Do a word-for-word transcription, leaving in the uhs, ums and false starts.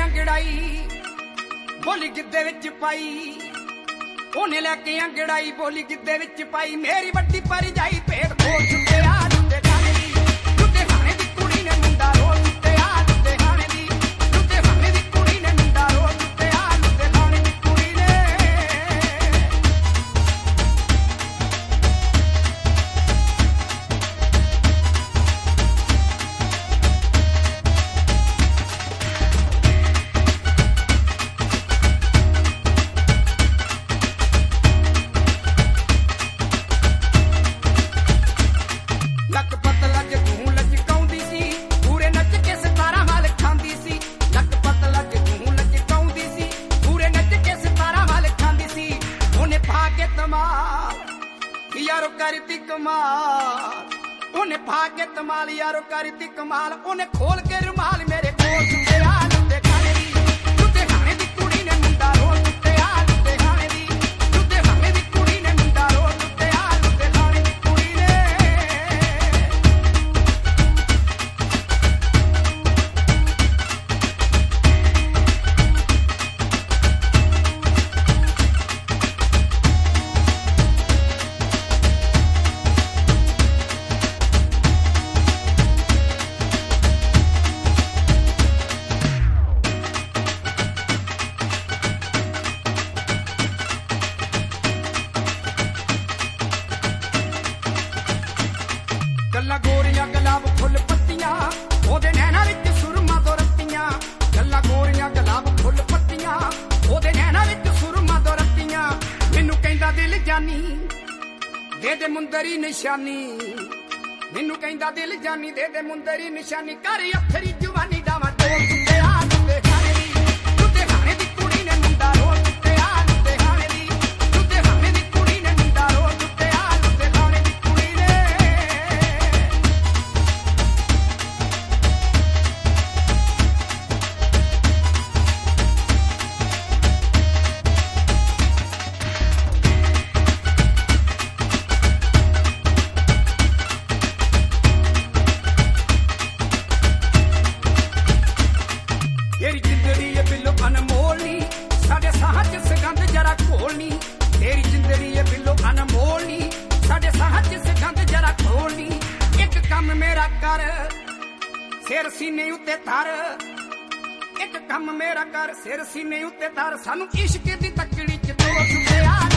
ਅੰਗੜਾਈ ਬੋਲੀ ਗਿੱਧੇ ਵਿੱਚ ਪਾਈ, ਉਹਨੇ ਲੈ ਕੇ ਅੰਗੜਾਈ ਬੋਲੀ ਗਿੱਧੇ ਵਿੱਚ ਪਾਈ। ਮੇਰੀ ਵੱਡੀ ਭਰਜਾਈ ਭੇਦ ਖੋਲ ਚੁੱਕੇ ਆ ਲੁੱਟੇ ਖਾਣੇ ਦੀ, ਲੁੱਟੇ ਖਾਣੇ ਦੀ ਕੁੜੀ ਨੇ ਮੁੰਡਾ ਰੋਲ ਦਿੱਤੇ ਆ ਲੁੱਟੇ ਖਾਣੇ ਦੀ, ਲੁੱਟੇ ਖਾਣੇ ਦੀ ਕੁੜੀ ਨੇ ਮੁੰਡਾ ਰੋਲ ਦਿੱਤੇ ਆ ਲੁੱਟੇ ਖਾਣੇ ਦੀ ਕੁੜੀ ਨੇ। ਲੱਕ ਪਤਲਾ ਜਗੂ ਲਚਕਾਉਂਦੀ ਸੀ, ਪੂਰੇ ਨੱਚ ਕੇ ਸਿਤਾਰਾ ਵਾਲ ਖਾਂਦੀ ਸੀ। ਲੱਕ ਪਤਲਾ ਜਗੂ ਲਚਕਾਉਂਦੀ ਸੀ, ਪੂਰੇ ਨੱਚ ਕੇ ਸਿਤਾਰਾ ਵਾਲ ਖਾਂਦੀ ਸੀ। ਉਹਨੇ ਪਾ ਕੇ ਧਮਾਲ ਯਾਰੋ ਕਰਤੀ ਕਮਾਲ, ਉਹਨੇ ਪਾ ਕੇ ਧਮਾਲ ਯਾਰੋ ਕਰਤੀ ਕਮਾਲ। ਉਹਨੇ ਖੋਲ ਕੇ ਰੁਮਾਲ ਮੇਰੇ ਕੋਲ ਸੁੱਟੇ ਆ ਲੁੱਟੇ ਖਾਣੇ ਦੀ, ਲੁੱਟੇ ਖਾਣੇ ਦੀ ਕੁੜੀ ਨੇ ਮੁੰਡਾ ਰੋਲ ਦਿੱਤੇ ਆ ਲੁੱਟੇ ਖਾਣੇ ਦੀ, ਲੁੱਟੇ ਖਾਣੇ ਦੀ ਕੁੜੀ ਨੇ ਮੁੰਡਾ ਰੋਲ ਦਿੱਤੇ ਆ ਲੁੱਟੇ ਖਾਣੇ ਦੀ ਕੁੜੀ ਨੇ। ਗੱਲਾਂ ਗੋਰੀਆਂ ਗੁਲਾਬ ਫੁੱਲ ਪੱਤੀਆਂ, ਉਹਦੇ ਨੈਣਾਂ ਵਿੱਚ ਸੁਰਮਾ ਦੋ ਰੱਤੀਆਂ। ਗੱਲਾਂ ਗੋਰੀਆਂ ਗੁਲਾਬ ਫੁੱਲ ਪੱਤੀਆਂ, ਉਹਦੇ ਨੈਣਾਂ ਵਿੱਚ ਸੁਰਮਾ ਦੋ ਰੱਤੀਆਂ। ਮੈਨੂੰ ਕਹਿੰਦਾ ਦਿਲ ਜਾਨੀ ਦੇ ਦੇ ਮੁੰਦਰੀ ਨਿਸ਼ਾਨੀ, ਮੈਨੂੰ ਕਹਿੰਦਾ ਦਿਲ ਜਾਨੀ ਦੇ ਦੇ ਮੁੰਦਰੀ ਨਿਸ਼ਾਨੀ। ਕਰ ਅੱਥਰੀ ਜਵਾਨੀ ਡਾਵਾਂ ਡੋਲ ਦਿੱਤੇ ਆ ਲੁੱਟੇ ਖਾਣੇ ਦੀ, ਲੁੱਟੇ ਖਾਣੇ ਦੀ ਕੁੜੀ ਨੇ ਮੁੰਡਾ ਰੋਲ ਦਿੱਤੇ ਆ ਲੁੱਟੇ ਖਾਣੇ ਦੀ, ਲੁੱਟੇ ਖਾਣੇ ਦੀ ਕੁੜੀ ਨੇ ਮੁੰਡਾ ਰੋਲ ਦਿੱਤੇ ਆ ਲੁੱਟੇ ਖਾਣੇ ਦੀ ਕੁੜੀ ਨੇ। ਤੇਰੀ ਜ਼ਿੰਦੜੀ ਏ ਬਿੱਲੋ ਅਨਮੋਲ ਨੀ, ਸਾਡੇ ਸਾਹਾਂ 'ਚ ਸੁਗੰਧ ਜਰਾ ਘੋਲ ਨੀ। ਤੇਰੀ ਜ਼ਿੰਦੜੀ ਏ ਬਿੱਲੋ ਅਨਮੋਲ ਨੀ, ਸਾਡੇ ਸਾਹਾਂ 'ਚ ਸੁਗੰਧ ਜਰਾ ਘੋਲ ਨੀ। ਇੱਕ ਕੰਮ ਮੇਰਾ ਕਰ ਸਿਰ ਸੀਨੇ ਉੱਤੇ ਧਰ, ਇੱਕ ਕੰਮ ਮੇਰਾ ਕਰ ਸਿਰ ਸੀਨੇ ਉੱਤੇ ਧਰ। ਸਾਨੂੰ ਇਸ਼ਕ ਦੀ ਤਕੜੀ 'ਚ ਤੋੜ ਦਿੰਦੇ ਆ